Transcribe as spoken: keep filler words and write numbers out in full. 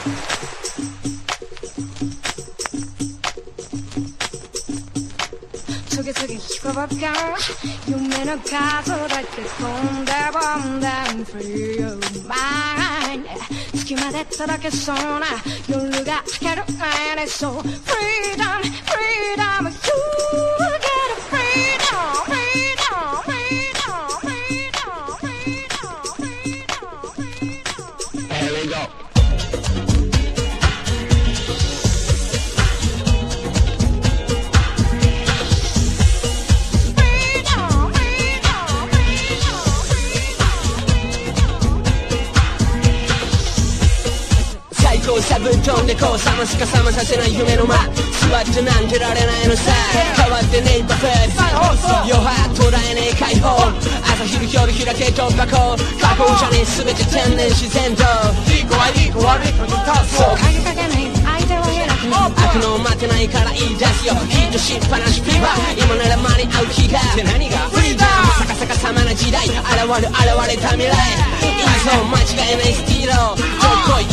次々聞こえが夢の数だけ飛んで飛んで Free your mind 月まで届けそうな夜が明ける前にそう Freedom Freedom You get a freedom Freedom Freedom Freedom Freedom Freedom Here we goサブ飛んでこう冷ますか冷まさせない夢の間座ってなんてられないのさ変わってねえパフェ余波捉えねえ解放朝昼夜開け突破口過去じゃねえ全て天然自然といい子はいい子悪い子に立つそう影かけない相手は偉く悪の待てないから言い出すよヒットしっぱなしフィーバー今なら間に合う気がって何がフリーダム逆さかさまな時代現る現れた未来いいぞ間違いないスティーローどっこい